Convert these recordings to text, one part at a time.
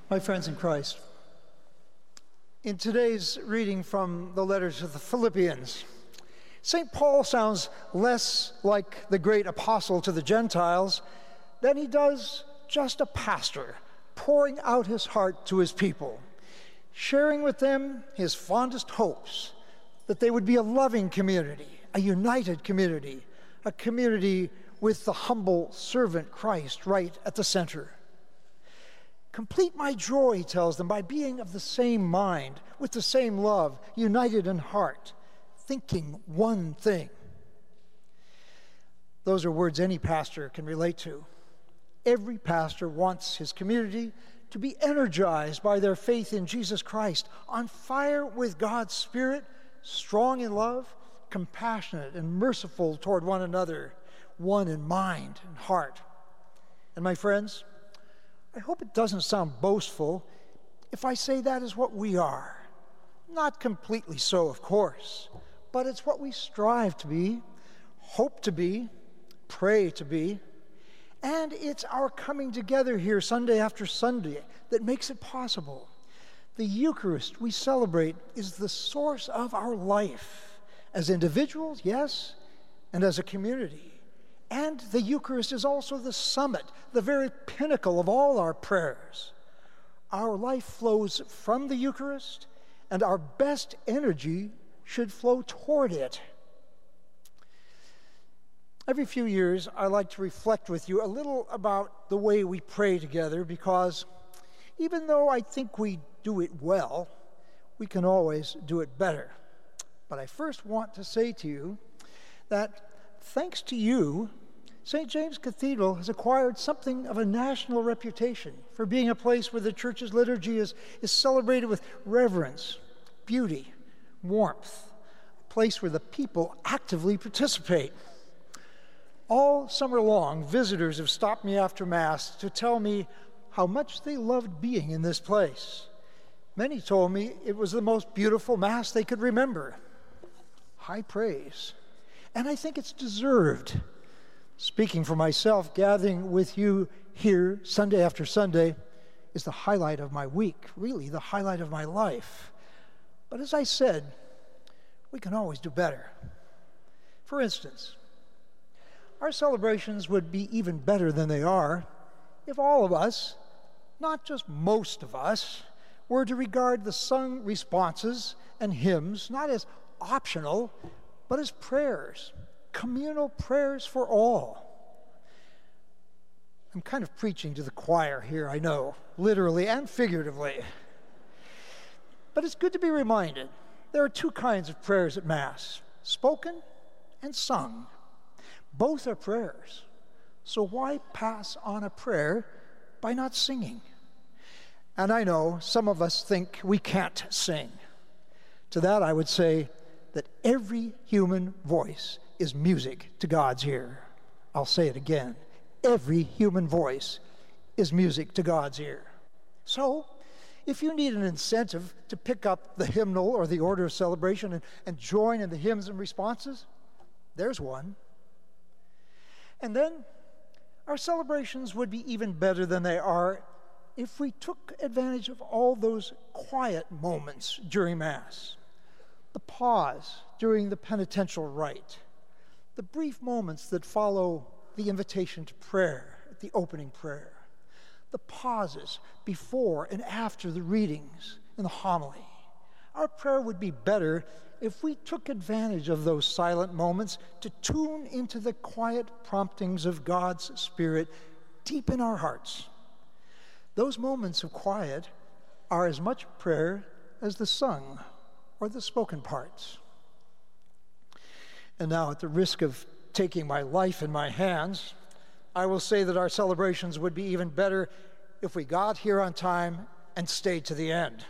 My friends in Christ, in today's reading from the letters of the Philippians, St. Paul sounds less like the great apostle to the Gentiles than he does just a pastor pouring out his heart to his people, sharing with them his fondest hopes that they would be a loving community, a united community, a community with the humble servant Christ right at the center. Complete my joy, he tells them, by being of the same mind, with the same love, united in heart, thinking one thing. Those are words any pastor can relate to. Every pastor wants his community to be energized by their faith in Jesus Christ, on fire with God's Spirit, strong in love, compassionate and merciful toward one another, one in mind and heart. And my friends, I hope it doesn't sound boastful if I say that is what we are. Not completely so, of course, but it's what we strive to be, hope to be, pray to be, and it's our coming together here Sunday after Sunday that makes it possible. The Eucharist we celebrate is the source of our life, as individuals, yes, and as a community. And the Eucharist is also the summit, the very pinnacle of all our prayers. Our life flows from the Eucharist, and our best energy should flow toward it. Every few years, I like to reflect with you a little about the way we pray together, because even though I think we do it well, we can always do it better. But I first want to say to you that thanks to you, St. James Cathedral has acquired something of a national reputation for being a place where the church's liturgy is celebrated with reverence, beauty, warmth, a place where the people actively participate. All summer long, visitors have stopped me after Mass to tell me how much they loved being in this place. Many told me it was the most beautiful Mass they could remember. High praise. And I think it's deserved. Speaking for myself, gathering with you here Sunday after Sunday is the highlight of my week, really the highlight of my life. But as I said, we can always do better. For instance, our celebrations would be even better than they are if all of us, not just most of us, were to regard the sung responses and hymns not as optional, but as prayers, communal prayers for all. I'm kind of preaching to the choir here, I know, literally and figuratively. But it's good to be reminded there are two kinds of prayers at Mass, spoken and sung. Both are prayers. So why pass on a prayer by not singing? And I know some of us think we can't sing. To that I would say that every human voice is music to God's ear. I'll say it again. Every human voice is music to God's ear. So, if you need an incentive to pick up the hymnal or the order of celebration and join in the hymns and responses, there's one. And then, our celebrations would be even better than they are if we took advantage of all those quiet moments during Mass. The pause during the penitential rite, the brief moments that follow the invitation to prayer at the opening prayer, the pauses before and after the readings in the homily. Our prayer would be better if we took advantage of those silent moments to tune into the quiet promptings of God's Spirit deep in our hearts. Those moments of quiet are as much prayer as the sung or the spoken parts. And now, at the risk of taking my life in my hands, I will say that our celebrations would be even better if we got here on time and stayed to the end.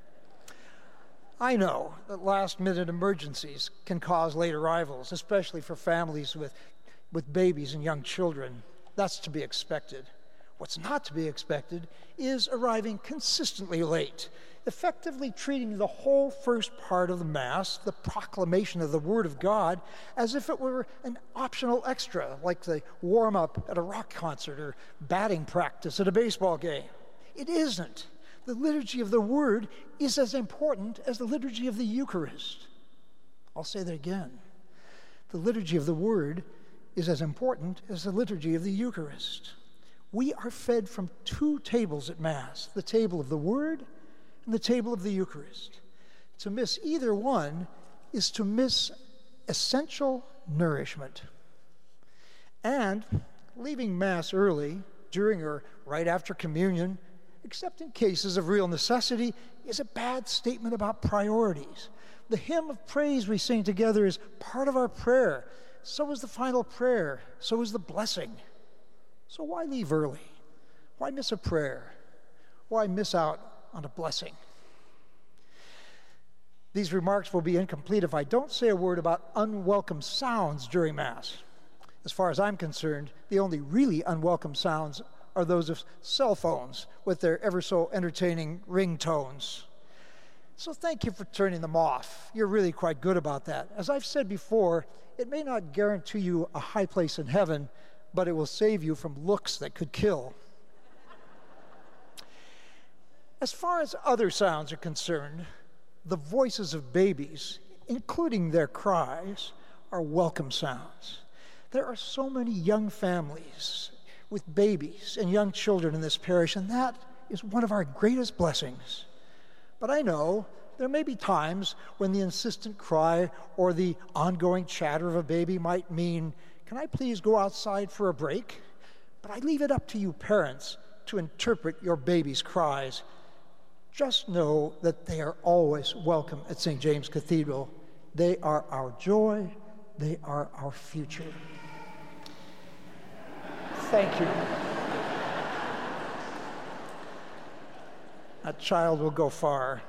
I know that last-minute emergencies can cause late arrivals, especially for families with babies and young children. That's to be expected. What's not to be expected is arriving consistently late, effectively treating the whole first part of the Mass, the proclamation of the Word of God, as if it were an optional extra, like the warm-up at a rock concert or batting practice at a baseball game. It isn't. The liturgy of the Word is as important as the liturgy of the Eucharist. I'll say that again. The liturgy of the Word is as important as the liturgy of the Eucharist. We are fed from two tables at Mass, the table of the Word and the table of the Eucharist. To miss either one is to miss essential nourishment. And leaving Mass early, during or right after communion, except in cases of real necessity, is a bad statement about priorities. The hymn of praise we sing together is part of our prayer. So is the final prayer. So is the blessing. So why leave early? Why miss a prayer? Why miss out on a blessing? These remarks will be incomplete if I don't say a word about unwelcome sounds during Mass. As far as I'm concerned, the only really unwelcome sounds are those of cell phones with their ever so entertaining ringtones. So thank you for turning them off. You're really quite good about that. As I've said before, it may not guarantee you a high place in heaven, but it will save you from looks that could kill. As far as other sounds are concerned, the voices of babies, including their cries, are welcome sounds. There are so many young families with babies and young children in this parish, and that is one of our greatest blessings. But I know there may be times when the insistent cry or the ongoing chatter of a baby might mean, "Can I please go outside for a break?" But I leave it up to you parents to interpret your baby's cries. Just know that they are always welcome at St. James Cathedral. They are our joy. They are our future. Thank you. A child will go far.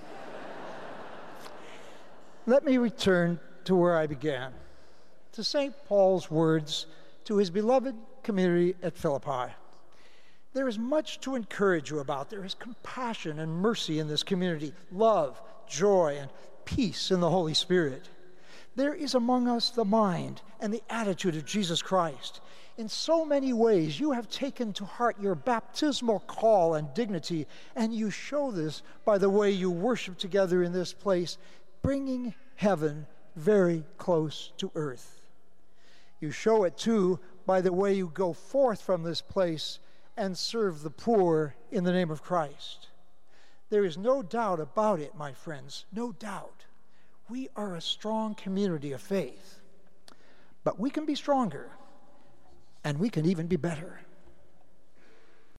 Let me return to where I began, to St. Paul's words to his beloved community at Philippi. There is much to encourage you about. There is compassion and mercy in this community, love, joy, and peace in the Holy Spirit. There is among us the mind and the attitude of Jesus Christ. In so many ways, you have taken to heart your baptismal call and dignity, and you show this by the way you worship together in this place, bringing heaven very close to earth. You show it, too, by the way you go forth from this place and serve the poor in the name of Christ. There is no doubt about it, my friends, no doubt. We are a strong community of faith, but we can be stronger. And we can even be better.